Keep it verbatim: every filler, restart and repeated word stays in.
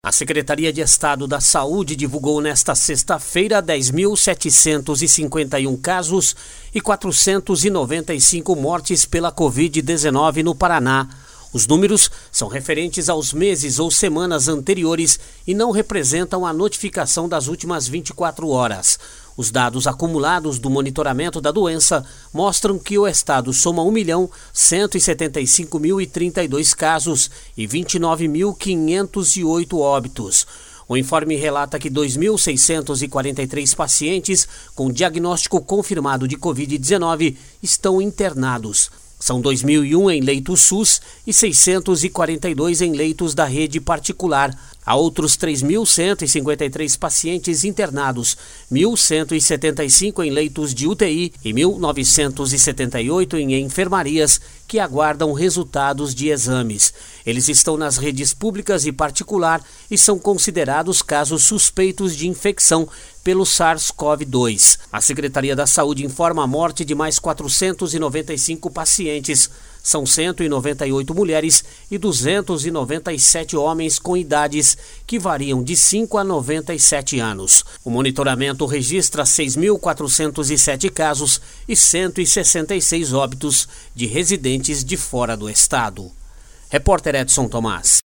A Secretaria de Estado da Saúde divulgou nesta sexta-feira dez mil setecentos e cinquenta e um casos e quatrocentas e noventa e cinco mortes pela covid dezenove no Paraná. Os números são referentes aos meses ou semanas anteriores e não representam a notificação das últimas vinte e quatro horas. Os dados acumulados do monitoramento da doença mostram que o estado soma um milhão cento e setenta e cinco mil e trinta e dois casos e vinte e nove mil quinhentos e oito óbitos. O informe relata que dois mil seiscentos e quarenta e três pacientes com diagnóstico confirmado de covid dezenove estão internados. São dois mil e um em leitos SUS e seiscentos e quarenta e dois em leitos da rede particular. Há outros três mil cento e cinquenta e três pacientes internados, mil cento e setenta e cinco em leitos de U T I e mil novecentos e setenta e oito em enfermarias que aguardam resultados de exames. Eles estão nas redes públicas e particular e são considerados casos suspeitos de infecção pelo SARS-CoV dois. A Secretaria da Saúde informa a morte de mais quatrocentos e noventa e cinco pacientes. São cento e noventa e oito mulheres e duzentos e noventa e sete homens com idades que variam de cinco a noventa e sete anos. O monitoramento registra seis mil quatrocentos e sete casos e cento e sessenta e seis óbitos de residentes de fora do estado. Repórter Edson Tomás.